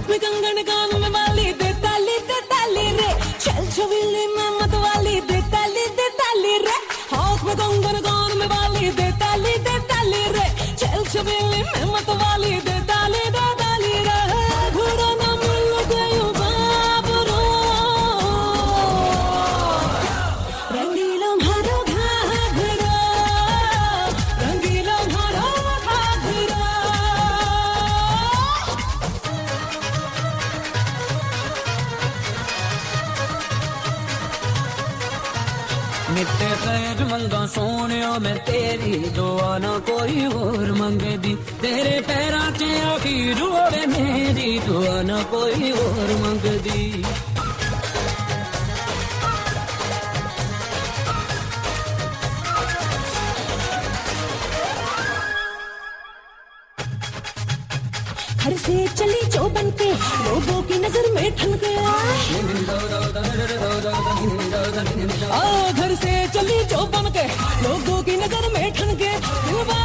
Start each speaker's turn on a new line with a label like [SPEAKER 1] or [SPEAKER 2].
[SPEAKER 1] में कंगन कान में वाली दे ताली रे, चल छबीली में मत वाली दे ताली रे, हाथ में कंगन कान में वाली दे ताली रे, चल छबीली में मत वाली दे ताली रे, घोड़ा ना मिल गयो बाबरो, रंगीला मारो घाघरा, रंगीला मारो घाघरा। मिट्टे खैर मंगा सोने मैं तेरी दुआ ना कोई और मंगे दी, तेरे पैरां च आखी रोड़े मेरी दुआ ना कोई और मंग दी। घर से चली जो बन के लोगों की नजर में ठन गया, घर से चली जो बन के लोगों की नजर में ठन के